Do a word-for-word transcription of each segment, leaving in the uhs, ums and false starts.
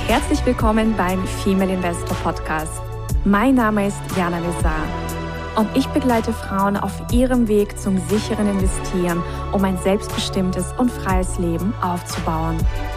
Herzlich willkommen beim Female Investor Podcast. Mein Name ist Jana Lezar und ich begleite Frauen auf ihrem Weg zum sicheren Investieren, um ein selbstbestimmtes und freies Leben aufzubauen.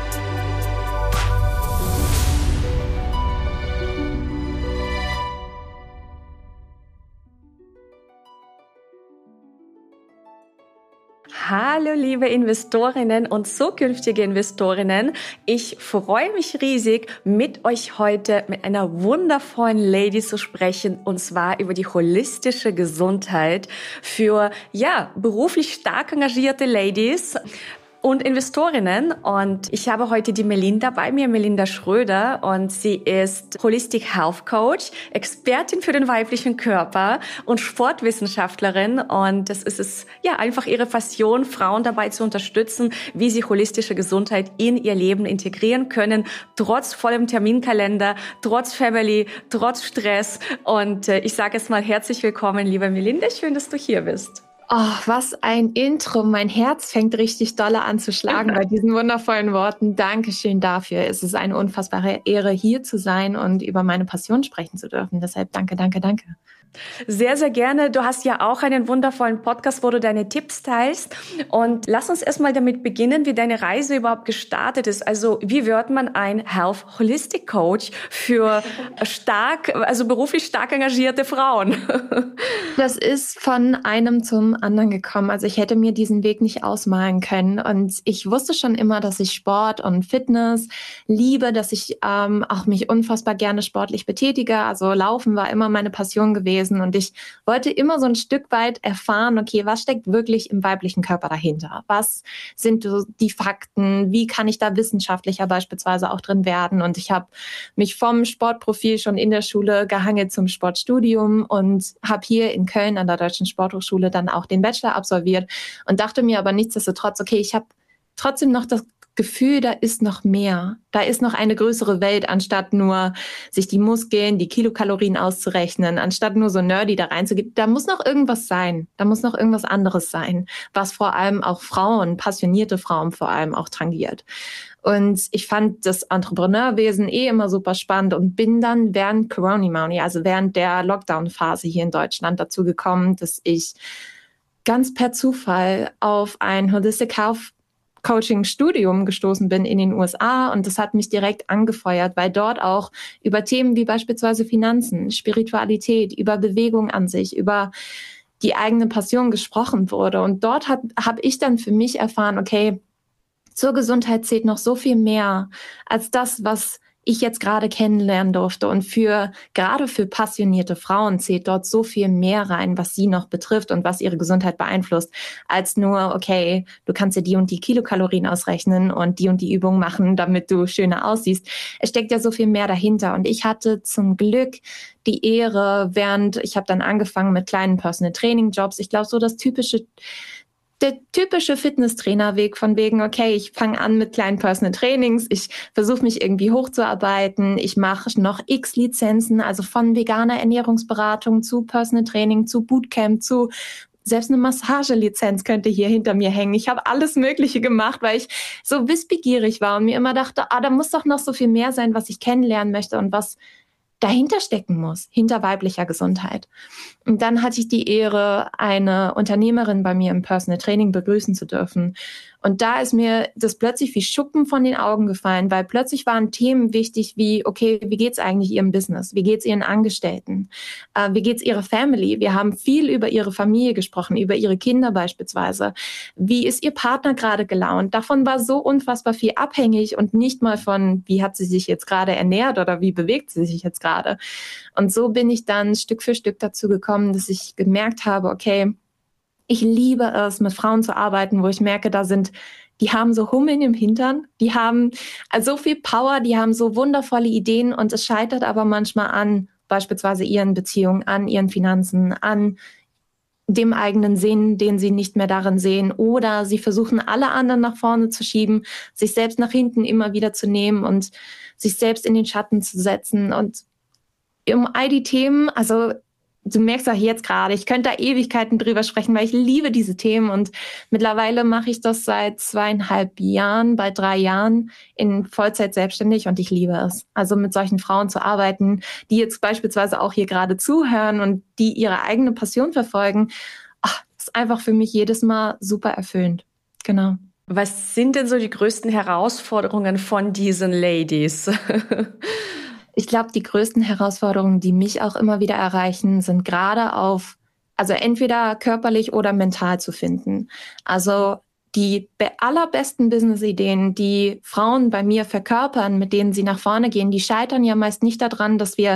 Hallo liebe Investorinnen und zukünftige Investorinnen. Ich freue mich riesig, mit euch heute mit einer wundervollen Lady zu sprechen, und zwar über die holistische Gesundheit für, ja, beruflich stark engagierte Ladies und Investorinnen. Und ich habe heute die Melinda bei mir, Melinda Schröder, und sie ist Holistic Health Coach, Expertin für den weiblichen Körper und Sportwissenschaftlerin. Und das ist es, ja, einfach ihre Passion, Frauen dabei zu unterstützen, wie sie holistische Gesundheit in ihr Leben integrieren können, trotz vollem Terminkalender, trotz Family, trotz Stress. Und äh, ich sage jetzt mal herzlich willkommen, liebe Melinda, schön, dass du hier bist. Oh, was ein Intro. Mein Herz fängt richtig dolle an zu schlagen bei diesen wundervollen Worten. Dankeschön dafür. Es ist eine unfassbare Ehre, hier zu sein und über meine Passion sprechen zu dürfen. Deshalb danke, danke, danke. Sehr, sehr gerne. Du hast ja auch einen wundervollen Podcast, wo du deine Tipps teilst. Und lass uns erstmal damit beginnen, wie deine Reise überhaupt gestartet ist. Also wie wird man ein Health Holistic Coach für stark, also beruflich stark engagierte Frauen? Das ist von einem zum anderen gekommen. Also ich hätte mir diesen Weg nicht ausmalen können. Und ich wusste schon immer, dass ich Sport und Fitness liebe, dass ich ähm, auch mich unfassbar gerne sportlich betätige. Also Laufen war immer meine Passion gewesen. Und ich wollte immer so ein Stück weit erfahren, okay, was steckt wirklich im weiblichen Körper dahinter? Was sind so die Fakten? Wie kann ich da wissenschaftlicher beispielsweise auch drin werden? Und ich habe mich vom Sportprofil schon in der Schule gehangelt zum Sportstudium und habe hier in Köln an der Deutschen Sporthochschule dann auch den Bachelor absolviert und dachte mir aber nichtsdestotrotz, okay, ich habe trotzdem noch das Gefühl, da ist noch mehr. Da ist noch eine größere Welt, anstatt nur sich die Muskeln, die Kilokalorien auszurechnen, anstatt nur so nerdy da reinzugehen. Da muss noch irgendwas sein. Da muss noch irgendwas anderes sein, was vor allem auch Frauen, passionierte Frauen vor allem auch tangiert. Und ich fand das Entrepreneurwesen eh immer super spannend und bin dann während Corona, also während der Lockdown-Phase hier in Deutschland dazu gekommen, dass ich ganz per Zufall auf ein Holistic Health Coaching-Studium gestoßen bin in den U S A, und das hat mich direkt angefeuert, weil dort auch über Themen wie beispielsweise Finanzen, Spiritualität, über Bewegung an sich, über die eigene Passion gesprochen wurde. Und dort habe hab ich dann für mich erfahren, okay, zur Gesundheit zählt noch so viel mehr als das, was ich jetzt gerade kennenlernen durfte. Und für gerade für passionierte Frauen zählt dort so viel mehr rein, was sie noch betrifft und was ihre Gesundheit beeinflusst, als nur, okay, du kannst dir die und die Kilokalorien ausrechnen und die und die Übungen machen, damit du schöner aussiehst. Es steckt ja so viel mehr dahinter. Und ich hatte zum Glück die Ehre, während ich habe dann angefangen mit kleinen Personal Training Jobs. Ich glaube, so das typische Der typische Fitnesstrainerweg von wegen, okay, ich fange an mit kleinen Personal Trainings, ich versuche mich irgendwie hochzuarbeiten, ich mache noch x Lizenzen, also von veganer Ernährungsberatung zu Personal Training, zu Bootcamp, zu selbst eine Massagelizenz könnte hier hinter mir hängen. Ich habe alles Mögliche gemacht, weil ich so wissbegierig war und mir immer dachte, ah, da muss doch noch so viel mehr sein, was ich kennenlernen möchte und was dahinter stecken muss, hinter weiblicher Gesundheit. Und dann hatte ich die Ehre, eine Unternehmerin bei mir im Personal Training begrüßen zu dürfen. Und da ist mir das plötzlich wie Schuppen von den Augen gefallen, weil plötzlich waren Themen wichtig wie, okay, wie geht's eigentlich ihrem Business? Wie geht's ihren Angestellten? Äh, wie geht's ihrer Family? Wir haben viel über ihre Familie gesprochen, über ihre Kinder beispielsweise. Wie ist ihr Partner gerade gelaunt? Davon war so unfassbar viel abhängig und nicht mal von, wie hat sie sich jetzt gerade ernährt oder wie bewegt sie sich jetzt gerade? Und so bin ich dann Stück für Stück dazu gekommen, dass ich gemerkt habe, okay, ich liebe es, mit Frauen zu arbeiten, wo ich merke, da sind, die haben so Hummeln im Hintern, die haben so viel Power, die haben so wundervolle Ideen, und es scheitert aber manchmal an beispielsweise ihren Beziehungen, an ihren Finanzen, an dem eigenen Sinn, den sie nicht mehr darin sehen, oder sie versuchen, alle anderen nach vorne zu schieben, sich selbst nach hinten immer wieder zu nehmen und sich selbst in den Schatten zu setzen. Und um all die Themen, also du merkst auch jetzt gerade, ich könnte da Ewigkeiten drüber sprechen, weil ich liebe diese Themen und mittlerweile mache ich das seit zweieinhalb Jahren, bei drei Jahren in Vollzeit selbstständig und ich liebe es. Also mit solchen Frauen zu arbeiten, die jetzt beispielsweise auch hier gerade zuhören und die ihre eigene Passion verfolgen, ach, ist einfach für mich jedes Mal super erfüllend. Genau. Was sind denn so die größten Herausforderungen von diesen Ladies? Ich glaube, die größten Herausforderungen, die mich auch immer wieder erreichen, sind gerade auf, also entweder körperlich oder mental zu finden. Also die allerbesten Business-Ideen, die Frauen bei mir verkörpern, mit denen sie nach vorne gehen, die scheitern ja meist nicht daran, dass wir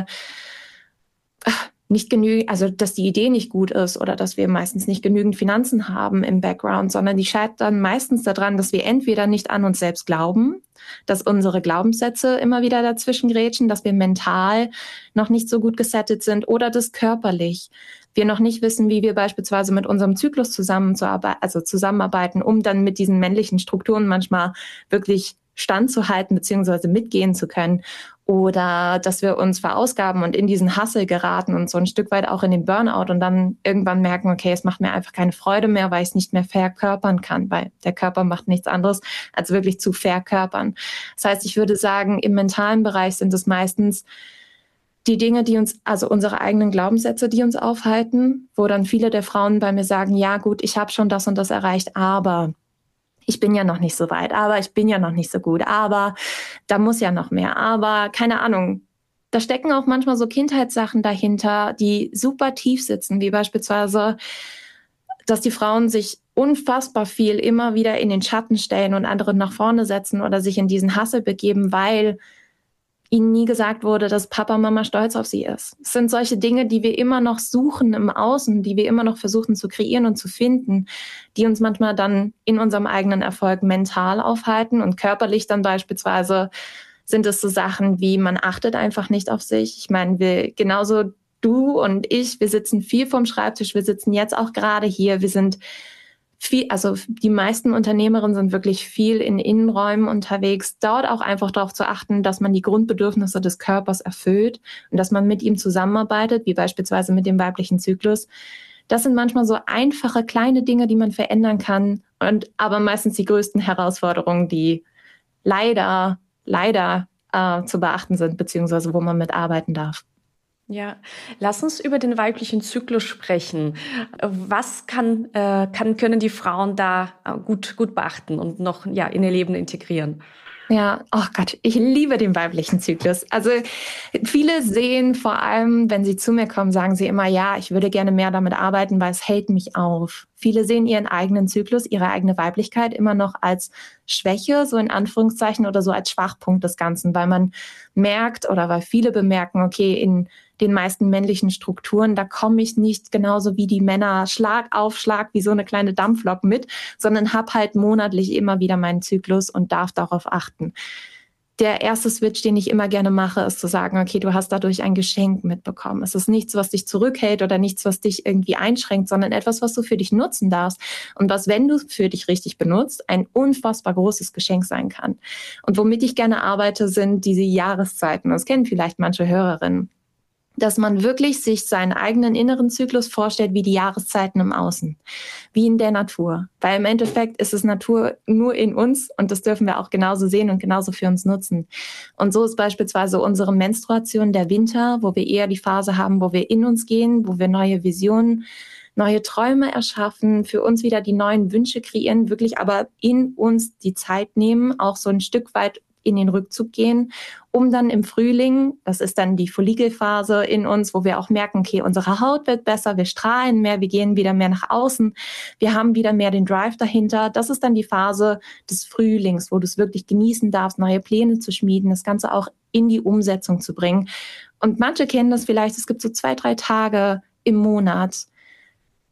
nicht genügend, also dass die Idee nicht gut ist oder dass wir meistens nicht genügend Finanzen haben im Background, sondern die scheitern meistens daran, dass wir entweder nicht an uns selbst glauben, dass unsere Glaubenssätze immer wieder dazwischen grätschen, dass wir mental noch nicht so gut gesettet sind oder das körperlich. Wir noch nicht wissen, wie wir beispielsweise mit unserem Zyklus zusammenzuarbeiten, also zusammenarbeiten, um dann mit diesen männlichen Strukturen manchmal wirklich standzuhalten beziehungsweise mitgehen zu können. Oder dass wir uns verausgaben und in diesen Hustle geraten und so ein Stück weit auch in den Burnout und dann irgendwann merken, okay, es macht mir einfach keine Freude mehr, weil ich es nicht mehr verkörpern kann, weil der Körper macht nichts anderes, als wirklich zu verkörpern. Das heißt, ich würde sagen, im mentalen Bereich sind es meistens die Dinge, die uns, also unsere eigenen Glaubenssätze, die uns aufhalten, wo dann viele der Frauen bei mir sagen, ja gut, ich habe schon das und das erreicht, aber ich bin ja noch nicht so weit, aber ich bin ja noch nicht so gut, aber da muss ja noch mehr, aber keine Ahnung. Da stecken auch manchmal so Kindheitssachen dahinter, die super tief sitzen, wie beispielsweise, dass die Frauen sich unfassbar viel immer wieder in den Schatten stellen und andere nach vorne setzen oder sich in diesen Hassel begeben, weil ihnen nie gesagt wurde, dass Papa, Mama stolz auf sie ist. Es sind solche Dinge, die wir immer noch suchen im Außen, die wir immer noch versuchen zu kreieren und zu finden, die uns manchmal dann in unserem eigenen Erfolg mental aufhalten und körperlich dann beispielsweise sind es so Sachen wie, man achtet einfach nicht auf sich. Ich meine, wir genauso du und ich, wir sitzen viel vorm Schreibtisch, wir sitzen jetzt auch gerade hier, wir sind viel, also die meisten Unternehmerinnen sind wirklich viel in Innenräumen unterwegs, dort auch einfach darauf zu achten, dass man die Grundbedürfnisse des Körpers erfüllt und dass man mit ihm zusammenarbeitet, wie beispielsweise mit dem weiblichen Zyklus. Das sind manchmal so einfache kleine Dinge, die man verändern kann und aber meistens die größten Herausforderungen, die leider, leider äh, zu beachten sind, beziehungsweise wo man mitarbeiten darf. Ja, lass uns über den weiblichen Zyklus sprechen. Was kann, äh, kann, können die Frauen da gut, gut beachten und noch, ja, in ihr Leben integrieren? Ja, oh Gott, ich liebe den weiblichen Zyklus. Also viele sehen vor allem, wenn sie zu mir kommen, sagen sie immer, ja, ich würde gerne mehr damit arbeiten, weil es hält mich auf. Viele sehen ihren eigenen Zyklus, ihre eigene Weiblichkeit immer noch als Schwäche, so in Anführungszeichen, oder so als Schwachpunkt des Ganzen, weil man merkt oder weil viele bemerken, okay, in den meisten männlichen Strukturen, da komme ich nicht genauso wie die Männer Schlag auf Schlag wie so eine kleine Dampflok mit, sondern habe halt monatlich immer wieder meinen Zyklus und darf darauf achten. Der erste Switch, den ich immer gerne mache, ist zu sagen, okay, du hast dadurch ein Geschenk mitbekommen. Es ist nichts, was dich zurückhält oder nichts, was dich irgendwie einschränkt, sondern etwas, was du für dich nutzen darfst und was, wenn du es für dich richtig benutzt, ein unfassbar großes Geschenk sein kann. Und womit ich gerne arbeite, sind diese Jahreszeiten. Das kennen vielleicht manche Hörerinnen. Dass man wirklich sich seinen eigenen inneren Zyklus vorstellt wie die Jahreszeiten im Außen, wie in der Natur. Weil im Endeffekt ist es Natur nur in uns und das dürfen wir auch genauso sehen und genauso für uns nutzen. Und so ist beispielsweise unsere Menstruation der Winter, wo wir eher die Phase haben, wo wir in uns gehen, wo wir neue Visionen, neue Träume erschaffen, für uns wieder die neuen Wünsche kreieren, wirklich aber in uns die Zeit nehmen, auch so ein Stück weit in den Rückzug gehen, um dann im Frühling, das ist dann die Follikelphase in uns, wo wir auch merken, okay, unsere Haut wird besser, wir strahlen mehr, wir gehen wieder mehr nach außen, wir haben wieder mehr den Drive dahinter. Das ist dann die Phase des Frühlings, wo du es wirklich genießen darfst, neue Pläne zu schmieden, das Ganze auch in die Umsetzung zu bringen. Und manche kennen das vielleicht, es gibt so zwei, drei Tage im Monat,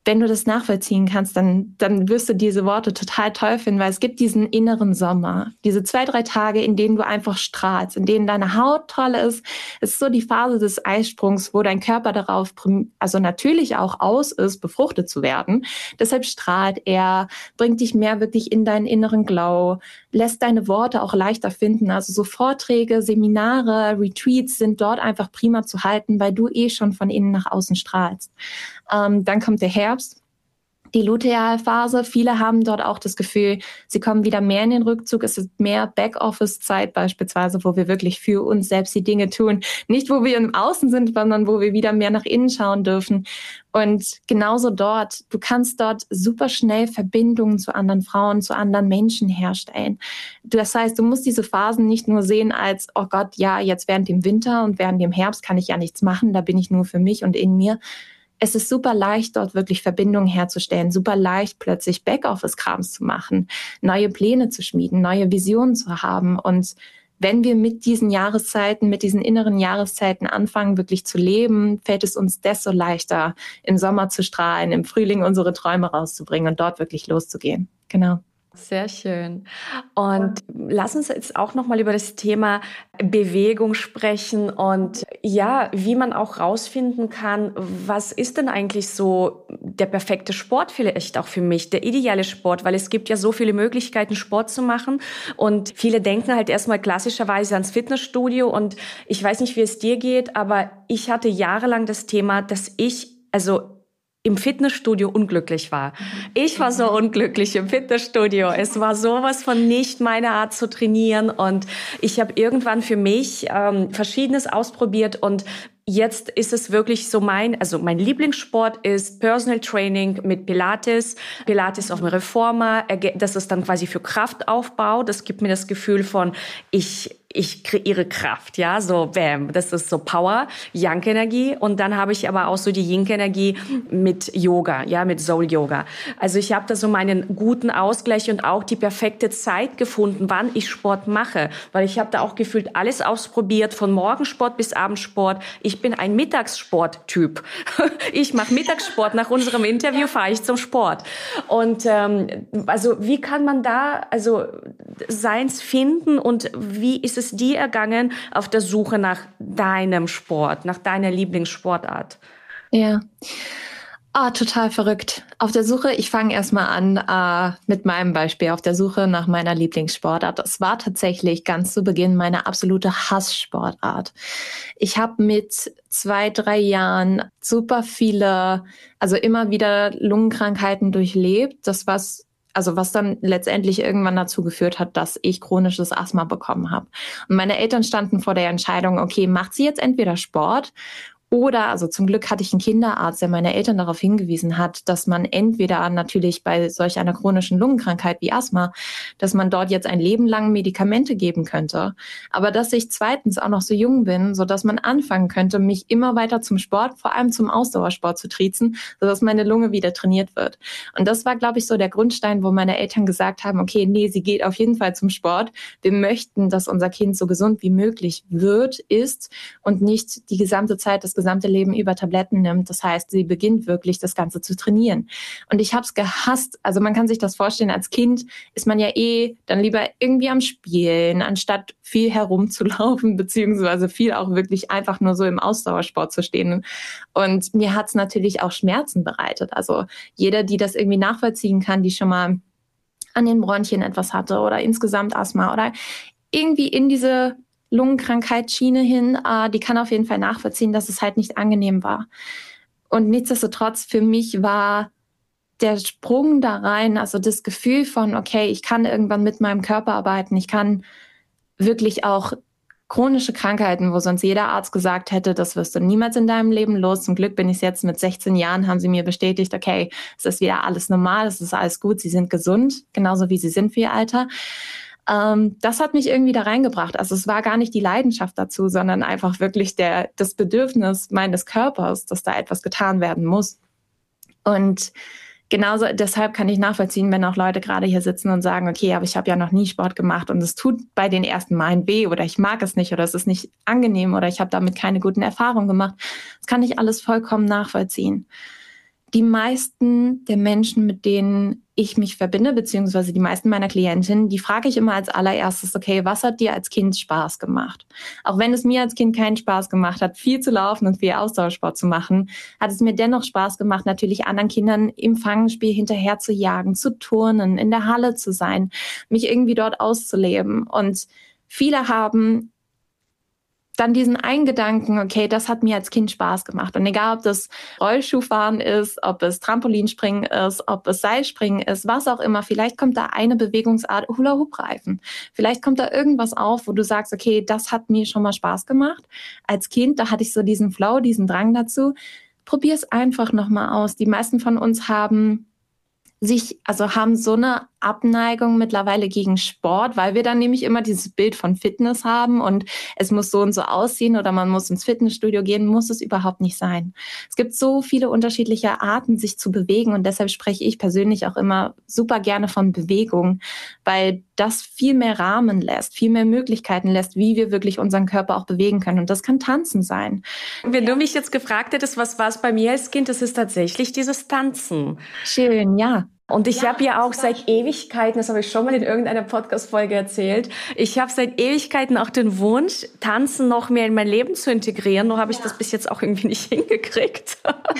wenn du das nachvollziehen kannst, dann, dann wirst du diese Worte total toll finden, weil es gibt diesen inneren Sommer, diese zwei, drei Tage, in denen du einfach strahlst, in denen deine Haut toll ist. Es ist so die Phase des Eisprungs, wo dein Körper darauf, also natürlich auch aus ist, befruchtet zu werden. Deshalb strahlt er, bringt dich mehr wirklich in deinen inneren Glow, lässt deine Worte auch leichter finden. Also so Vorträge, Seminare, Retreats sind dort einfach prima zu halten, weil du eh schon von innen nach außen strahlst. Ähm, dann kommt der Herbst, die Lutealphase. Viele haben dort auch das Gefühl, sie kommen wieder mehr in den Rückzug. Es ist mehr Backoffice-Zeit beispielsweise, wo wir wirklich für uns selbst die Dinge tun. Nicht, wo wir im Außen sind, sondern wo wir wieder mehr nach innen schauen dürfen. Und genauso dort, du kannst dort super schnell Verbindungen zu anderen Frauen, zu anderen Menschen herstellen. Das heißt, du musst diese Phasen nicht nur sehen als, oh Gott, ja, jetzt während dem Winter und während dem Herbst kann ich ja nichts machen, da bin ich nur für mich und in mir. Es ist super leicht, dort wirklich Verbindungen herzustellen, super leicht, plötzlich Backoffice-Krams zu machen, neue Pläne zu schmieden, neue Visionen zu haben. Und wenn wir mit diesen Jahreszeiten, mit diesen inneren Jahreszeiten anfangen, wirklich zu leben, fällt es uns desto leichter, im Sommer zu strahlen, im Frühling unsere Träume rauszubringen und dort wirklich loszugehen. Genau. Sehr schön. Und lass uns jetzt auch noch mal über das Thema Bewegung sprechen und ja, wie man auch rausfinden kann, was ist denn eigentlich so der perfekte Sport vielleicht auch für mich, der ideale Sport, weil es gibt ja so viele Möglichkeiten, Sport zu machen und viele denken halt erstmal klassischerweise ans Fitnessstudio und ich weiß nicht, wie es dir geht, aber ich hatte jahrelang das Thema, dass ich, also im Fitnessstudio unglücklich war. Ich war so unglücklich im Fitnessstudio. Es war sowas von nicht meine Art zu trainieren und ich habe irgendwann für mich ähm, Verschiedenes ausprobiert und jetzt ist es wirklich so mein, also mein Lieblingssport ist Personal Training mit Pilates. Pilates auf dem Reformer. Das ist dann quasi für Kraftaufbau. Das gibt mir das Gefühl von, ich ich kreiere Kraft, ja, so bam, das ist so Power, Yang-Energie und dann habe ich aber auch so die Yin-Energie mit Yoga, ja, mit Soul-Yoga. Also ich habe da so meinen guten Ausgleich und auch die perfekte Zeit gefunden, wann ich Sport mache, weil ich habe da auch gefühlt alles ausprobiert, von Morgensport bis Abendsport. Ich bin ein Mittagssport-Typ. Ich mache Mittagssport, nach unserem Interview fahre ich zum Sport. Und ähm, also wie kann man da also seins finden und wie ist es dir ergangen auf der Suche nach deinem Sport, nach deiner Lieblingssportart? Ja, ah, total verrückt. Auf der Suche, ich fange erstmal an äh, mit meinem Beispiel, auf der Suche nach meiner Lieblingssportart. Das war tatsächlich ganz zu Beginn meine absolute Hasssportart. Ich habe mit zwei, drei Jahren super viele, also immer wieder Lungenkrankheiten durchlebt. Das was Also was dann letztendlich irgendwann dazu geführt hat, dass ich chronisches Asthma bekommen habe. Und meine Eltern standen vor der Entscheidung, okay, macht sie jetzt entweder Sport oder, also zum Glück hatte ich einen Kinderarzt, der meine Eltern darauf hingewiesen hat, dass man entweder natürlich bei solch einer chronischen Lungenkrankheit wie Asthma, dass man dort jetzt ein Leben lang Medikamente geben könnte, aber dass ich zweitens auch noch so jung bin, so dass man anfangen könnte, mich immer weiter zum Sport, vor allem zum Ausdauersport zu triezen, sodass meine Lunge wieder trainiert wird. Und das war, glaube ich, so der Grundstein, wo meine Eltern gesagt haben, okay, nee, sie geht auf jeden Fall zum Sport. Wir möchten, dass unser Kind so gesund wie möglich wird, ist und nicht die gesamte Zeit des gesamte Leben über Tabletten nimmt. Das heißt, sie beginnt wirklich, das Ganze zu trainieren. Und ich habe es gehasst. Also man kann sich das vorstellen, als Kind ist man ja eh dann lieber irgendwie am Spielen, anstatt viel herumzulaufen, beziehungsweise viel auch wirklich einfach nur so im Ausdauersport zu stehen. Und mir hat es natürlich auch Schmerzen bereitet. Also jeder, die das irgendwie nachvollziehen kann, die schon mal an den Bronchien etwas hatte oder insgesamt Asthma oder irgendwie in diese Lungenkrankheitsschiene hin, äh, die kann auf jeden Fall nachvollziehen, dass es halt nicht angenehm war. Und nichtsdestotrotz für mich war der Sprung da rein, also das Gefühl von, okay, ich kann irgendwann mit meinem Körper arbeiten, ich kann wirklich auch chronische Krankheiten, wo sonst jeder Arzt gesagt hätte, das wirst du niemals in deinem Leben los. Zum Glück bin ich jetzt mit sechzehn Jahren, haben sie mir bestätigt, okay, es ist wieder alles normal, es ist alles gut, sie sind gesund, genauso wie sie sind für ihr Alter. Ähm, das hat mich irgendwie da reingebracht. Also es war gar nicht die Leidenschaft dazu, sondern einfach wirklich der, das Bedürfnis meines Körpers, dass da etwas getan werden muss. Und genauso deshalb kann ich nachvollziehen, wenn auch Leute gerade hier sitzen und sagen, okay, aber ich habe ja noch nie Sport gemacht und es tut bei den ersten Malen weh oder ich mag es nicht oder es ist nicht angenehm oder ich habe damit keine guten Erfahrungen gemacht. Das kann ich alles vollkommen nachvollziehen. Die meisten der Menschen, mit denen ich mich verbinde, beziehungsweise die meisten meiner Klientinnen, die frage ich immer als allererstes, okay, was hat dir als Kind Spaß gemacht? Auch wenn es mir als Kind keinen Spaß gemacht hat, viel zu laufen und viel Ausdauersport zu machen, hat es mir dennoch Spaß gemacht, natürlich anderen Kindern im Fangenspiel hinterher zu jagen, zu turnen, in der Halle zu sein, mich irgendwie dort auszuleben. Und viele haben dann diesen einen Gedanken, okay, das hat mir als Kind Spaß gemacht. Und egal, ob das Rollschuhfahren ist, ob es Trampolinspringen ist, ob es Seilspringen ist, was auch immer, vielleicht kommt da eine Bewegungsart, Hula-Hoop-Reifen. Vielleicht kommt da irgendwas auf, wo du sagst, okay, das hat mir schon mal Spaß gemacht. Als Kind, da hatte ich so diesen Flow, diesen Drang dazu. Probier es einfach nochmal aus. Die meisten von uns haben sich, also haben so eine Abneigung mittlerweile gegen Sport, weil wir dann nämlich immer dieses Bild von Fitness haben und es muss so und so aussehen oder man muss ins Fitnessstudio gehen, muss es überhaupt nicht sein. Es gibt so viele unterschiedliche Arten, sich zu bewegen und deshalb spreche ich persönlich auch immer super gerne von Bewegung, weil das viel mehr Rahmen lässt, viel mehr Möglichkeiten lässt, wie wir wirklich unseren Körper auch bewegen können und das kann Tanzen sein. Wenn du mich jetzt gefragt hättest, was war es bei mir als Kind, das ist tatsächlich dieses Tanzen. Schön, ja. Und ich ja, habe ja auch seit Ewigkeiten, das habe ich schon mal in irgendeiner Podcast-Folge erzählt, ich habe seit Ewigkeiten auch den Wunsch, Tanzen noch mehr in mein Leben zu integrieren. Nur habe ich ja. das bis jetzt auch irgendwie nicht hingekriegt.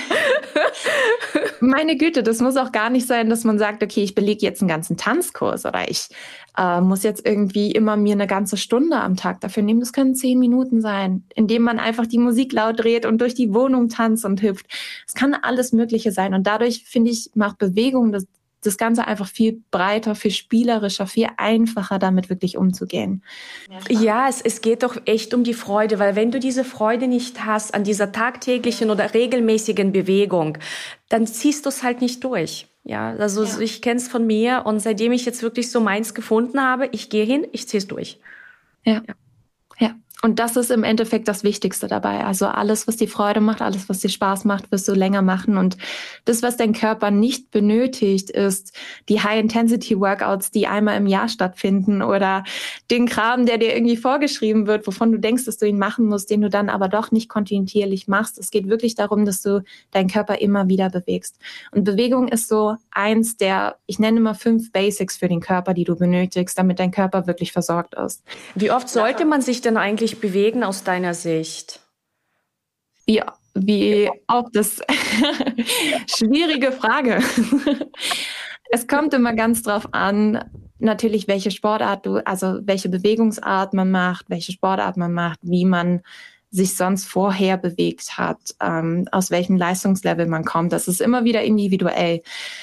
Meine Güte, das muss auch gar nicht sein, dass man sagt, okay, ich belege jetzt einen ganzen Tanzkurs oder ich äh, muss jetzt irgendwie immer mir eine ganze Stunde am Tag dafür nehmen. Das können zehn Minuten sein, indem man einfach die Musik laut dreht und durch die Wohnung tanzt und hüpft. Es kann alles Mögliche sein. Und dadurch, finde ich, macht Bewegung das das Ganze einfach viel breiter, viel spielerischer, viel einfacher, damit wirklich umzugehen. Ja, es, es geht doch echt um die Freude, weil wenn du diese Freude nicht hast an dieser tagtäglichen oder regelmäßigen Bewegung, dann ziehst du es halt nicht durch. Ja, also ja. ich kenne es von mir und seitdem ich jetzt wirklich so meins gefunden habe, ich gehe hin, ich ziehe es durch. Ja. ja. Ja. Und das ist im Endeffekt das Wichtigste dabei. Also alles, was dir Freude macht, alles, was dir Spaß macht, wirst du länger machen. Und das, was dein Körper nicht benötigt, ist die High-Intensity-Workouts, die einmal im Jahr stattfinden oder den Kram, der dir irgendwie vorgeschrieben wird, wovon du denkst, dass du ihn machen musst, den du dann aber doch nicht kontinuierlich machst. Es geht wirklich darum, dass du deinen Körper immer wieder bewegst. Und Bewegung ist so eins der, ich nenne immer fünf Basics für den Körper, die du benötigst, damit dein Körper wirklich versorgt ist. Wie oft sollte man sich denn eigentlich bewegen aus deiner Sicht? Wie, wie auch das schwierige Frage. Es kommt immer ganz drauf an, natürlich, welche Sportart du, also welche Bewegungsart man macht, welche Sportart man macht, wie man sich sonst vorher bewegt hat, ähm, aus welchem Leistungslevel man kommt. Das ist immer wieder individuell.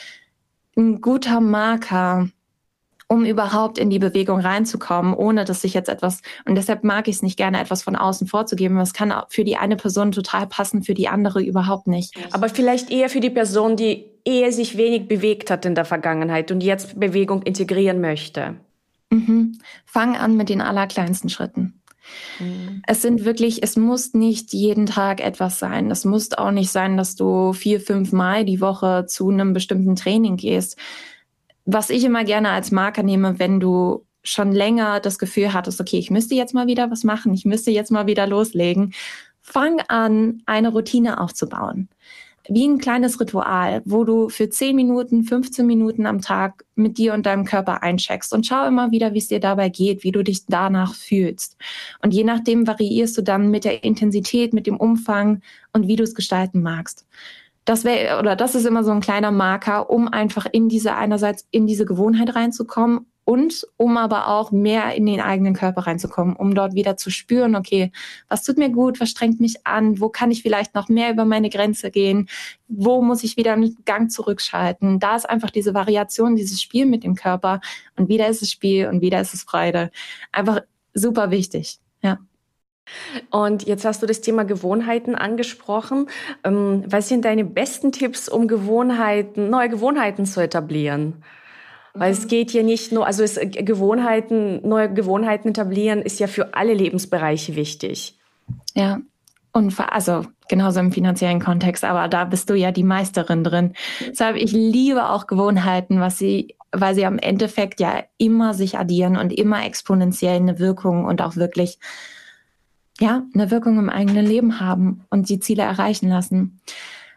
Ein guter Marker, um überhaupt in die Bewegung reinzukommen, ohne dass sich jetzt etwas, und deshalb mag ich es nicht gerne, etwas von außen vorzugeben. Es kann für die eine Person total passen, für die andere überhaupt nicht. Aber vielleicht eher für die Person, die eher sich wenig bewegt hat in der Vergangenheit und jetzt Bewegung integrieren möchte. Mhm. Fang an mit den allerkleinsten Schritten. Mhm. Es sind wirklich, es muss nicht jeden Tag etwas sein. Es muss auch nicht sein, dass du vier, fünf Mal die Woche zu einem bestimmten Training gehst. Was ich immer gerne als Marker nehme, wenn du schon länger das Gefühl hattest, okay, ich müsste jetzt mal wieder was machen, ich müsste jetzt mal wieder loslegen, fang an, eine Routine aufzubauen. Wie ein kleines Ritual, wo du für zehn Minuten, fünfzehn Minuten am Tag mit dir und deinem Körper eincheckst und schau immer wieder, wie es dir dabei geht, wie du dich danach fühlst. Und je nachdem variierst du dann mit der Intensität, mit dem Umfang und wie du es gestalten magst. Das wäre, oder das ist immer so ein kleiner Marker, um einfach in diese, einerseits in diese Gewohnheit reinzukommen und um aber auch mehr in den eigenen Körper reinzukommen, um dort wieder zu spüren, okay, was tut mir gut, was strengt mich an, wo kann ich vielleicht noch mehr über meine Grenze gehen, wo muss ich wieder einen Gang zurückschalten. Da ist einfach diese Variation, dieses Spiel mit dem Körper und wieder ist es Spiel und wieder ist es Freude. Einfach super wichtig, ja. Und jetzt hast du das Thema Gewohnheiten angesprochen. Ähm, was sind deine besten Tipps, um Gewohnheiten, neue Gewohnheiten zu etablieren? Weil es geht ja nicht nur, also es, Gewohnheiten, neue Gewohnheiten etablieren ist ja für alle Lebensbereiche wichtig. Ja, und also genauso im finanziellen Kontext, aber da bist du ja die Meisterin drin. Deshalb, ich liebe auch Gewohnheiten, was sie, weil sie am Endeffekt ja immer sich addieren und immer exponentiell eine Wirkung und auch wirklich ja, eine Wirkung im eigenen Leben haben und die Ziele erreichen lassen.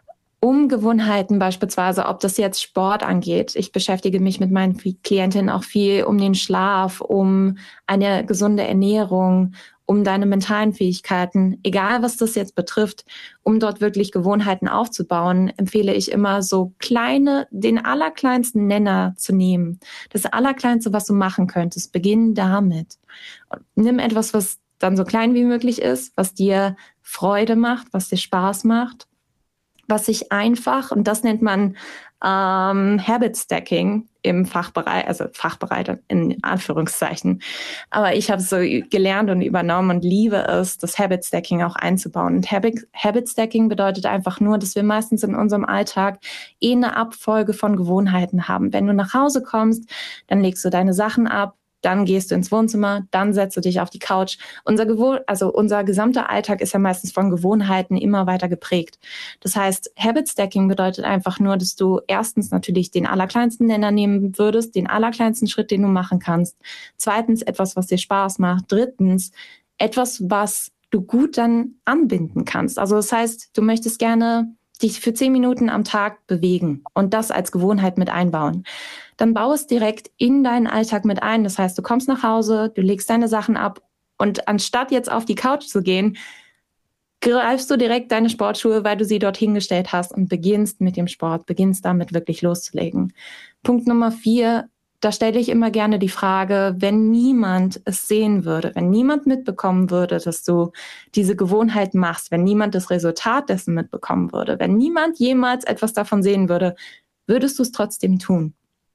Um Gewohnheiten beispielsweise, ob das jetzt Sport angeht. Ich beschäftige mich mit meinen Klientinnen auch viel um den Schlaf, um eine gesunde Ernährung, um deine mentalen Fähigkeiten, egal was das jetzt betrifft, um dort wirklich Gewohnheiten aufzubauen, empfehle ich immer so kleine, den allerkleinsten Nenner zu nehmen. Das Allerkleinste, was du machen könntest, beginn damit. Nimm etwas, was dann so klein wie möglich ist, was dir Freude macht, was dir Spaß macht, was sich einfach, und das nennt man ähm, Habit Stacking im Fachbereich, also Fachbereich in Anführungszeichen. Aber ich habe es so gelernt und übernommen und liebe es, das Habit Stacking auch einzubauen. Und Habit, Habit Stacking bedeutet einfach nur, dass wir meistens in unserem Alltag eh eine Abfolge von Gewohnheiten haben. Wenn du nach Hause kommst, dann legst du deine Sachen ab, dann gehst du ins Wohnzimmer, dann setzt du dich auf die Couch. Unser Gewohn- also unser gesamter Alltag ist ja meistens von Gewohnheiten immer weiter geprägt. Das heißt, Habit Stacking bedeutet einfach nur, dass du erstens natürlich den allerkleinsten Nenner nehmen würdest, den allerkleinsten Schritt, den du machen kannst. Zweitens etwas, was dir Spaß macht. Drittens etwas, was du gut dann anbinden kannst. Also das heißt, du möchtest gerne dich für zehn Minuten am Tag bewegen und das als Gewohnheit mit einbauen. Dann baue es direkt in deinen Alltag mit ein. Das heißt, du kommst nach Hause, du legst deine Sachen ab und anstatt jetzt auf die Couch zu gehen, greifst du direkt deine Sportschuhe, weil du sie dort hingestellt hast und beginnst mit dem Sport, beginnst damit wirklich loszulegen. Punkt Nummer vier, da stelle ich immer gerne die Frage, wenn niemand es sehen würde, wenn niemand mitbekommen würde, dass du diese Gewohnheit machst, wenn niemand das Resultat dessen mitbekommen würde, wenn niemand jemals etwas davon sehen würde, würdest du es trotzdem tun?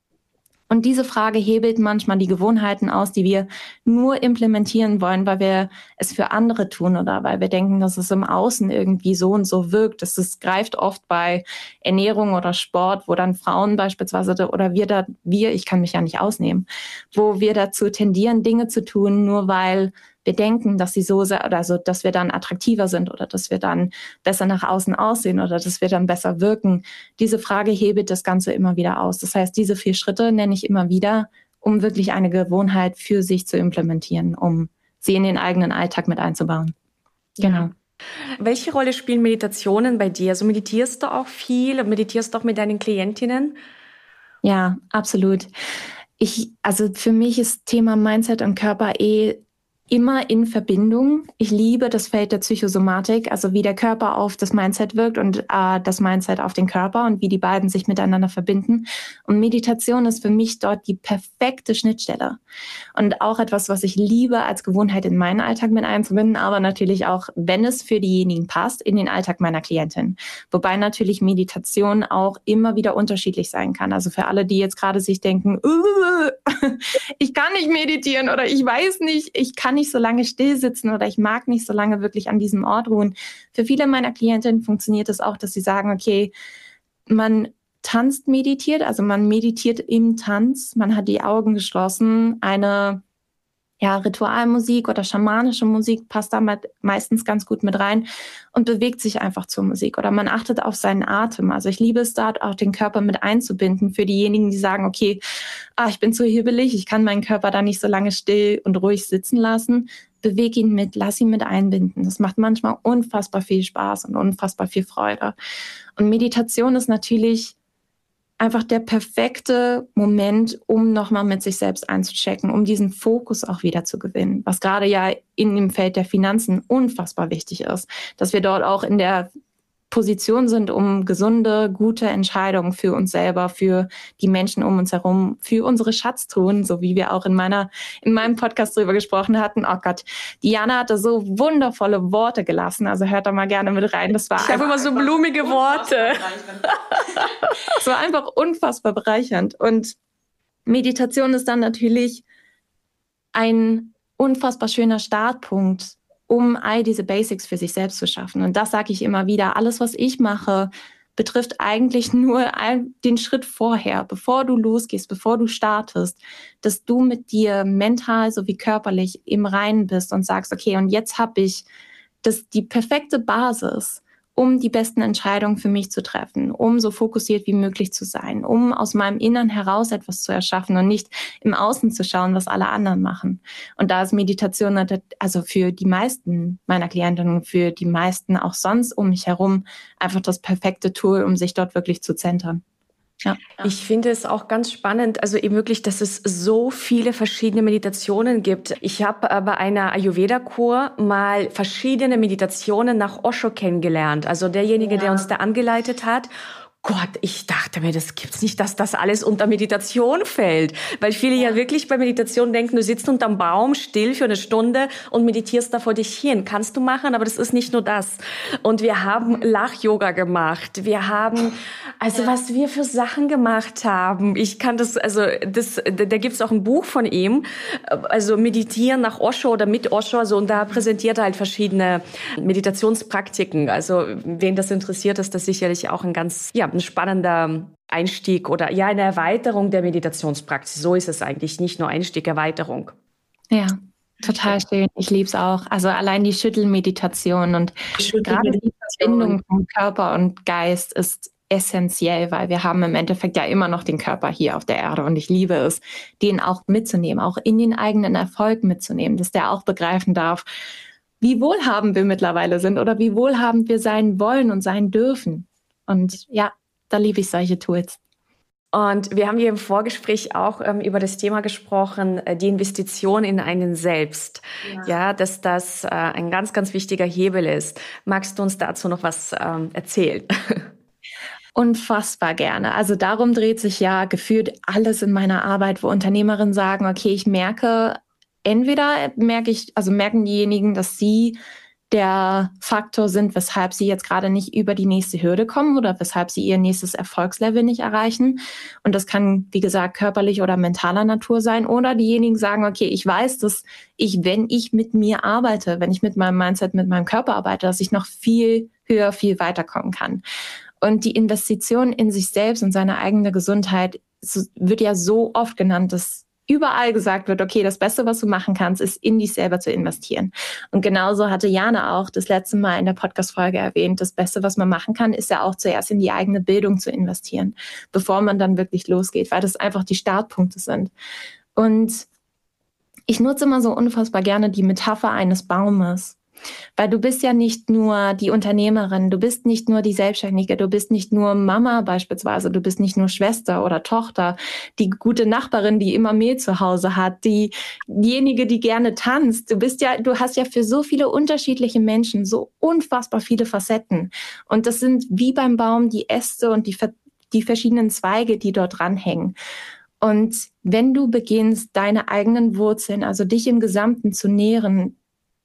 Und diese Frage hebelt manchmal die Gewohnheiten aus, die wir nur implementieren wollen, weil wir es für andere tun oder weil wir denken, dass es im Außen irgendwie so und so wirkt. Das ist, greift oft bei Ernährung oder Sport, wo dann Frauen beispielsweise oder wir da, wir, ich kann mich ja nicht ausnehmen, wo wir dazu tendieren, Dinge zu tun, nur weil wir denken, dass sie so, also dass wir dann attraktiver sind oder dass wir dann besser nach außen aussehen oder dass wir dann besser wirken. Diese Frage hebelt das Ganze immer wieder aus. Das heißt, diese vier Schritte nenne ich immer wieder, um wirklich eine Gewohnheit für sich zu implementieren, um sie in den eigenen Alltag mit einzubauen. Genau. Ja. Welche Rolle spielen Meditationen bei dir? Also meditierst du auch viel? Meditierst du auch mit deinen Klientinnen? Ja, absolut. Ich, also für mich ist Thema Mindset und Körper eh immer in Verbindung. Ich liebe das Feld der Psychosomatik, also wie der Körper auf das Mindset wirkt und äh, das Mindset auf den Körper und wie die beiden sich miteinander verbinden. Und Meditation ist für mich dort die perfekte Schnittstelle. Und auch etwas, was ich liebe, als Gewohnheit in meinen Alltag mit einzubinden, aber natürlich auch, wenn es für diejenigen passt, in den Alltag meiner Klientin. Wobei natürlich Meditation auch immer wieder unterschiedlich sein kann. Also für alle, die jetzt gerade sich denken, ich kann nicht meditieren oder ich weiß nicht, ich kann nicht so lange still sitzen oder ich mag nicht so lange wirklich an diesem Ort ruhen. Für viele meiner Klientinnen funktioniert es auch, dass sie sagen, okay, man tanzt meditiert, also man meditiert im Tanz, man hat die Augen geschlossen, eine ja, Ritualmusik oder schamanische Musik passt da meistens ganz gut mit rein und bewegt sich einfach zur Musik. Oder man achtet auf seinen Atem. Also ich liebe es da auch, den Körper mit einzubinden für diejenigen, die sagen, okay, ah, ich bin zu hibbelig, ich kann meinen Körper da nicht so lange still und ruhig sitzen lassen. Beweg ihn mit, lass ihn mit einbinden. Das macht manchmal unfassbar viel Spaß und unfassbar viel Freude. Und Meditation ist natürlich einfach der perfekte Moment, um nochmal mit sich selbst einzuchecken, um diesen Fokus auch wieder zu gewinnen, was gerade ja in dem Feld der Finanzen unfassbar wichtig ist, dass wir dort auch in der Position sind, um gesunde, gute Entscheidungen für uns selber, für die Menschen um uns herum, für unsere Schatztruhen, so wie wir auch in meiner, in meinem Podcast drüber gesprochen hatten. Oh Gott, Diana hatte so wundervolle Worte gelassen, also hört da mal gerne mit rein. Das war ich habe immer so blumige Worte. Es war einfach unfassbar bereichernd. Und Meditation ist dann natürlich ein unfassbar schöner Startpunkt, um all diese Basics für sich selbst zu schaffen. Und das sage ich immer wieder. Alles, was ich mache, betrifft eigentlich nur den Schritt vorher, bevor du losgehst, bevor du startest, dass du mit dir mental sowie körperlich im Reinen bist und sagst, okay, und jetzt habe ich das die perfekte Basis, um die besten Entscheidungen für mich zu treffen, um so fokussiert wie möglich zu sein, um aus meinem Innern heraus etwas zu erschaffen und nicht im Außen zu schauen, was alle anderen machen. Und da ist Meditation, also für die meisten meiner Klientinnen, für die meisten auch sonst um mich herum, einfach das perfekte Tool, um sich dort wirklich zu zentren. Ja. Ich finde es auch ganz spannend, also eben wirklich, dass es so viele verschiedene Meditationen gibt. Ich habe bei einer Ayurveda-Kur mal verschiedene Meditationen nach Osho kennengelernt. Also derjenige, ja. der uns da angeleitet hat. Gott, ich dachte mir, das gibt's nicht, dass das alles unter Meditation fällt. Weil viele ja, ja wirklich bei Meditation denken, du sitzt unterm Baum still für eine Stunde und meditierst da vor dich hin. Kannst du machen, aber das ist nicht nur das. Und wir haben Lach-Yoga gemacht. Wir haben, also ja. was wir für Sachen gemacht haben. Ich kann das, also das, da gibt's auch ein Buch von ihm. Also Meditieren nach Osho oder mit Osho. Also, und da präsentiert er halt verschiedene Meditationspraktiken. Also wen das interessiert, ist das sicherlich auch ein ganz, ja, ein spannender Einstieg oder ja, eine Erweiterung der Meditationspraxis. So ist es eigentlich, nicht nur Einstieg, Erweiterung. Ja, total schön. Ich liebe es auch. Also allein die Schüttelmeditation und gerade die Verbindung vom Körper und Geist ist essentiell, weil wir haben im Endeffekt ja immer noch den Körper hier auf der Erde und ich liebe es, den auch mitzunehmen, auch in den eigenen Erfolg mitzunehmen, dass der auch begreifen darf, wie wohlhabend wir mittlerweile sind oder wie wohlhabend wir sein wollen und sein dürfen. Und ja, da liebe ich solche Tools. Und wir haben hier im Vorgespräch auch ähm, über das Thema gesprochen, äh, die Investition in einen selbst. Ja, ja dass das äh, ein ganz, ganz wichtiger Hebel ist. Magst du uns dazu noch was ähm, erzählen? Unfassbar gerne. Also darum dreht sich ja gefühlt alles in meiner Arbeit, wo Unternehmerinnen sagen, okay, ich merke, entweder merke ich, also merken diejenigen, dass sie der Faktor sind, weshalb sie jetzt gerade nicht über die nächste Hürde kommen oder weshalb sie ihr nächstes Erfolgslevel nicht erreichen. Und das kann, wie gesagt, körperlich oder mentaler Natur sein. Oder diejenigen sagen, okay, ich weiß, dass ich, wenn ich mit mir arbeite, wenn ich mit meinem Mindset, mit meinem Körper arbeite, dass ich noch viel höher, viel weiterkommen kann. Und die Investition in sich selbst und seine eigene Gesundheit wird ja so oft genannt, dass überall gesagt wird, okay, das Beste, was du machen kannst, ist in dich selber zu investieren. Und genauso hatte Jana auch das letzte Mal in der Podcast-Folge erwähnt, das Beste, was man machen kann, ist ja auch zuerst in die eigene Bildung zu investieren, bevor man dann wirklich losgeht, weil das einfach die Startpunkte sind. Und ich nutze immer so unfassbar gerne die Metapher eines Baumes. Weil du bist ja nicht nur die Unternehmerin, du bist nicht nur die Selbstständige, du bist nicht nur Mama beispielsweise, du bist nicht nur Schwester oder Tochter, die gute Nachbarin, die immer Mehl zu Hause hat, die, diejenige, die gerne tanzt. Du bist ja, du hast ja für so viele unterschiedliche Menschen so unfassbar viele Facetten. Und das sind wie beim Baum die Äste und die, die verschiedenen Zweige, die dort dranhängen. Und wenn du beginnst, deine eigenen Wurzeln, also dich im Gesamten zu nähren,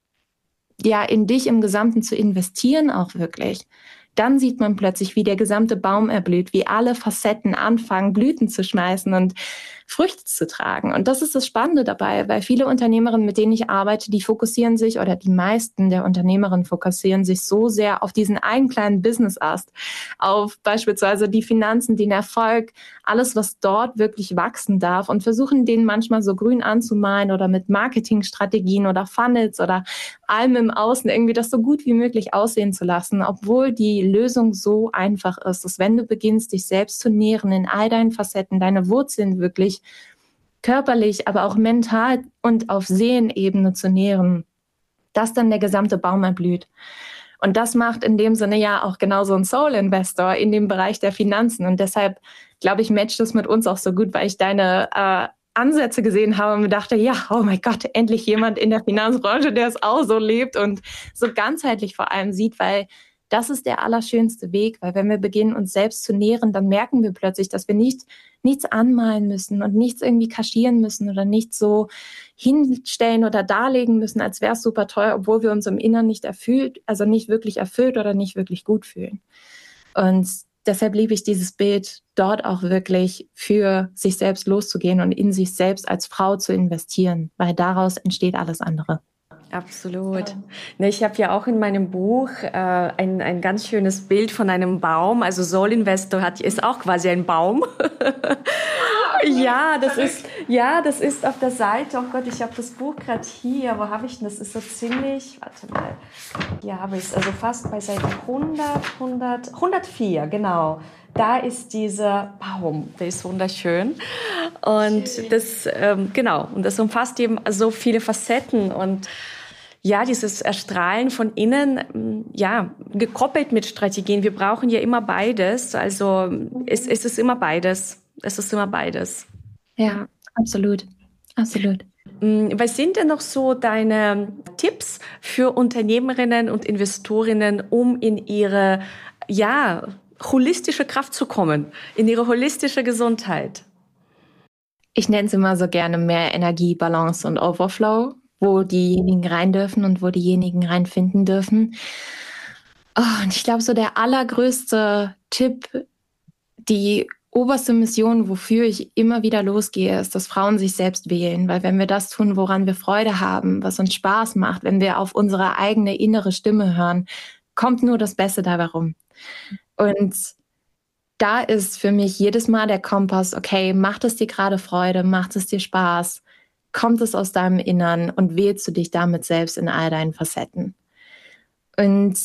ja, in dich im Gesamten zu investieren auch wirklich, dann sieht man plötzlich, wie der gesamte Baum erblüht, wie alle Facetten anfangen, Blüten zu schmeißen und Früchte zu tragen. Und das ist das Spannende dabei, weil viele Unternehmerinnen, mit denen ich arbeite, die fokussieren sich, oder die meisten der Unternehmerinnen fokussieren sich so sehr auf diesen einen kleinen Business-Ast, auf beispielsweise die Finanzen, den Erfolg, alles, was dort wirklich wachsen darf, und versuchen, den manchmal so grün anzumalen oder mit Marketingstrategien oder Funnels oder allem im Außen irgendwie das so gut wie möglich aussehen zu lassen, obwohl die Lösung so einfach ist, dass wenn du beginnst, dich selbst zu nähren in all deinen Facetten, deine Wurzeln wirklich körperlich, aber auch mental und auf Seelenebene zu nähren, dass dann der gesamte Baum erblüht. Und das macht in dem Sinne ja auch genauso ein Soul-Investor in dem Bereich der Finanzen. Und deshalb, glaube ich, matcht das mit uns auch so gut, weil ich deine äh, Ansätze gesehen habe und mir dachte, ja, oh mein Gott, endlich jemand in der Finanzbranche, der es auch so lebt und so ganzheitlich vor allem sieht, weil das ist der allerschönste Weg, weil wenn wir beginnen, uns selbst zu nähren, dann merken wir plötzlich, dass wir nicht nichts anmalen müssen und nichts irgendwie kaschieren müssen oder nichts so hinstellen oder darlegen müssen, als wäre es super teuer, obwohl wir uns im Inneren nicht erfüllt, also nicht wirklich erfüllt oder nicht wirklich gut fühlen. Und deshalb liebe ich dieses Bild, dort auch wirklich für sich selbst loszugehen und in sich selbst als Frau zu investieren, weil daraus entsteht alles andere. Absolut. Ne, ich habe ja auch in meinem Buch äh, ein, ein ganz schönes Bild von einem Baum. Also Soul Investor hat, ist auch quasi ein Baum. Ja, das ist, ja, das ist auf der Seite. Oh Gott, ich habe das Buch gerade hier. Wo habe ich denn das? Ist so ziemlich, warte mal. Hier habe ich es, also fast bei Seite hundert, hundert, hundertvier, genau. Da ist dieser Baum, der ist wunderschön. Und Schön. das, ähm, genau, und das umfasst eben so viele Facetten und ja, dieses Erstrahlen von innen, ja, gekoppelt mit Strategien. Wir brauchen ja immer beides. Also es, es ist immer beides. Es ist immer beides. Ja, absolut. Absolut. Was sind denn noch so deine Tipps für Unternehmerinnen und Investorinnen, um in ihre, ja, holistische Kraft zu kommen, in ihre holistische Gesundheit? Ich nenne es immer so gerne mehr Energie, Balance und Overflow, wo diejenigen rein dürfen und wo diejenigen reinfinden dürfen. Oh, und ich glaube, so der allergrößte Tipp, die oberste Mission, wofür ich immer wieder losgehe, ist, dass Frauen sich selbst wählen. Weil wenn wir das tun, woran wir Freude haben, was uns Spaß macht, wenn wir auf unsere eigene innere Stimme hören, kommt nur das Beste dabei rum. Und da ist für mich jedes Mal der Kompass, okay, macht es dir gerade Freude, macht es dir Spaß, kommt es aus deinem Innern und wählst du dich damit selbst in all deinen Facetten. Und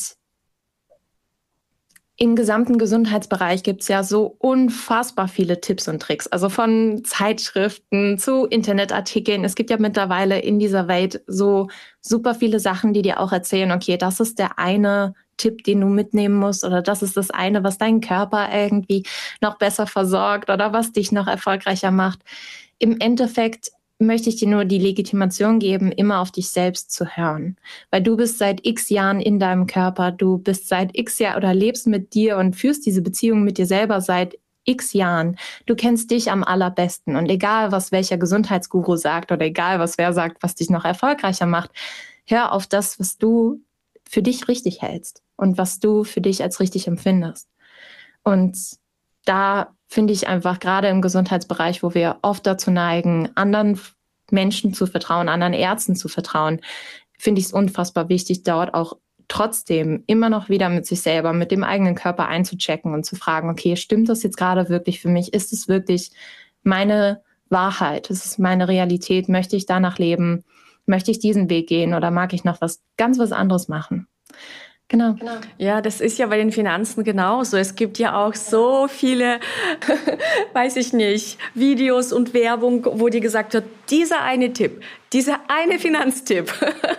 im gesamten Gesundheitsbereich gibt es ja so unfassbar viele Tipps und Tricks, also von Zeitschriften zu Internetartikeln. Es gibt ja mittlerweile in dieser Welt so super viele Sachen, die dir auch erzählen, okay, das ist der eine Tipp, den du mitnehmen musst oder das ist das eine, was deinen Körper irgendwie noch besser versorgt oder was dich noch erfolgreicher macht. Im Endeffekt möchte ich dir nur die Legitimation geben, immer auf dich selbst zu hören. Weil du bist seit x Jahren in deinem Körper, du bist seit x Jahren oder lebst mit dir und führst diese Beziehung mit dir selber seit x Jahren. Du kennst dich am allerbesten und egal, was welcher Gesundheitsguru sagt oder egal, was wer sagt, was dich noch erfolgreicher macht, hör auf das, was du für dich richtig hältst und was du für dich als richtig empfindest. Und da finde ich einfach gerade im Gesundheitsbereich, wo wir oft dazu neigen, anderen Menschen zu vertrauen, anderen Ärzten zu vertrauen, finde ich es unfassbar wichtig, dort auch trotzdem immer noch wieder mit sich selber, mit dem eigenen Körper einzuchecken und zu fragen, okay, stimmt das jetzt gerade wirklich für mich? Ist es wirklich meine Wahrheit? Ist es meine Realität? Möchte ich danach leben? Möchte ich diesen Weg gehen oder mag ich noch was ganz was anderes machen? Genau. genau. Ja, das ist ja bei den Finanzen genauso. Es gibt ja auch so viele, weiß ich nicht, Videos und Werbung, wo die gesagt wird, dieser eine Tipp, dieser eine Finanztipp.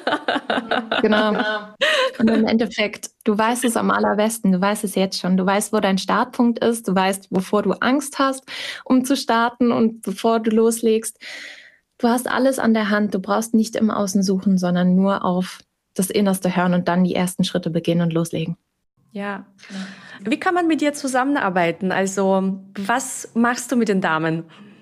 Genau. Und im Endeffekt, du weißt es am allerbesten, du weißt es jetzt schon. Du weißt, wo dein Startpunkt ist, du weißt, wovor du Angst hast, um zu starten und bevor du loslegst. Du hast alles an der Hand, du brauchst nicht im Außen suchen, sondern nur auf das Innerste hören und dann die ersten Schritte beginnen und loslegen. Ja. Wie kann man mit dir zusammenarbeiten? Also, was machst du mit den Damen?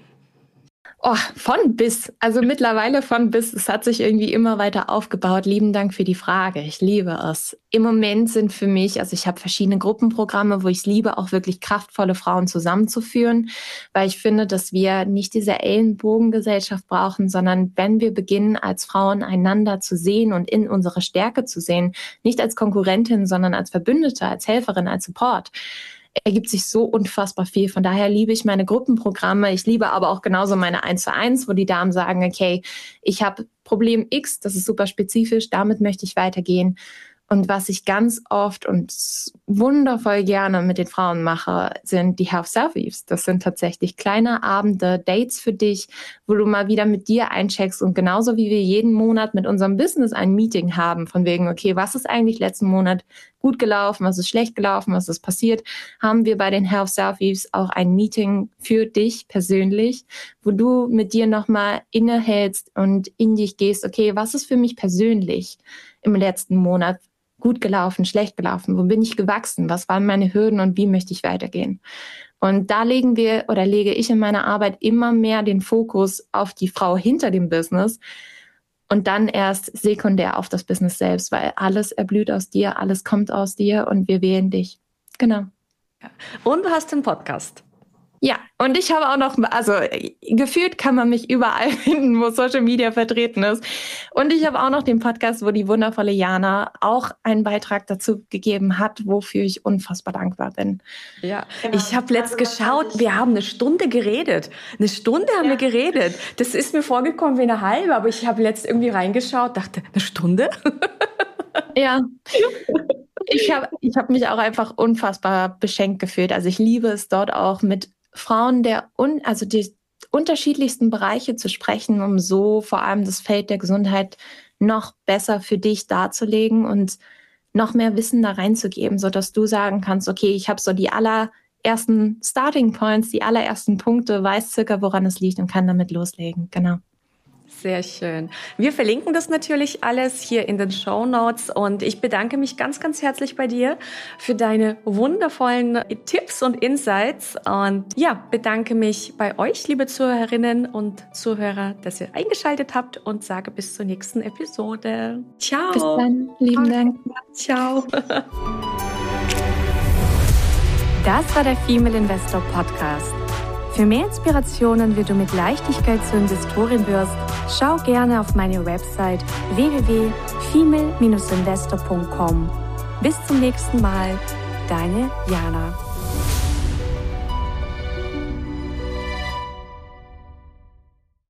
Oh, von bis. Also mittlerweile von bis. Es hat sich irgendwie immer weiter aufgebaut. Lieben Dank für die Frage. Ich liebe es. Im Moment sind für mich, also ich habe verschiedene Gruppenprogramme, wo ich es liebe, auch wirklich kraftvolle Frauen zusammenzuführen, weil ich finde, dass wir nicht diese Ellenbogengesellschaft brauchen, sondern wenn wir beginnen, als Frauen einander zu sehen und in unsere Stärke zu sehen, nicht als Konkurrentin, sondern als Verbündete, als Helferin, als Support, ergibt sich so unfassbar viel. Von daher liebe ich meine Gruppenprogramme. Ich liebe aber auch genauso meine eins zu eins, wo die Damen sagen, okay, ich habe Problem X, das ist super spezifisch, damit möchte ich weitergehen. Und was ich ganz oft und wundervoll gerne mit den Frauen mache, sind die Health-Selfies. Das sind tatsächlich kleine Abende, Dates für dich, wo du mal wieder mit dir eincheckst. Und genauso wie wir jeden Monat mit unserem Business ein Meeting haben, von wegen, okay, was ist eigentlich letzten Monat gut gelaufen, was ist schlecht gelaufen, was ist passiert, haben wir bei den Health-Selfies auch ein Meeting für dich persönlich, wo du mit dir nochmal innehältst und in dich gehst, okay, was ist für mich persönlich im letzten Monat gut gelaufen, schlecht gelaufen? Wo bin ich gewachsen? Was waren meine Hürden und wie möchte ich weitergehen? Und da legen wir oder lege ich in meiner Arbeit immer mehr den Fokus auf die Frau hinter dem Business und dann erst sekundär auf das Business selbst, weil alles erblüht aus dir, alles kommt aus dir und wir wählen dich. Genau. Und du hast einen Podcast. Ja, und ich habe auch noch, also gefühlt kann man mich überall finden, wo Social Media vertreten ist. Und ich habe auch noch den Podcast, wo die wundervolle Jana auch einen Beitrag dazu gegeben hat, wofür ich unfassbar dankbar bin. Ja, genau. Ich habe letzt geschaut, wir haben eine Stunde geredet. Eine Stunde haben ja. wir geredet. Das ist mir vorgekommen wie eine halbe, aber ich habe letzt irgendwie reingeschaut, dachte, eine Stunde? Ja. Ich habe ich hab mich auch einfach unfassbar beschenkt gefühlt. Also ich liebe es dort auch mit Frauen der un, also die unterschiedlichsten Bereiche zu sprechen, um so vor allem das Feld der Gesundheit noch besser für dich darzulegen und noch mehr Wissen da reinzugeben, sodass du sagen kannst, okay, ich habe so die allerersten Starting Points, die allerersten Punkte, weiß circa, woran es liegt und kann damit loslegen. Genau. Sehr schön. Wir verlinken das natürlich alles hier in den Shownotes und ich bedanke mich ganz, ganz herzlich bei dir für deine wundervollen Tipps und Insights und ja, bedanke mich bei euch, liebe Zuhörerinnen und Zuhörer, dass ihr eingeschaltet habt und sage bis zur nächsten Episode. Ciao. Bis dann. Lieben Dank. Ciao. Das war der Female Investor Podcast. Für mehr Inspirationen, wie du mit Leichtigkeit zur Investorin wirst, schau gerne auf meine Website w w w punkt female Bindestrich investor punkt com. Bis zum nächsten Mal, deine Jana.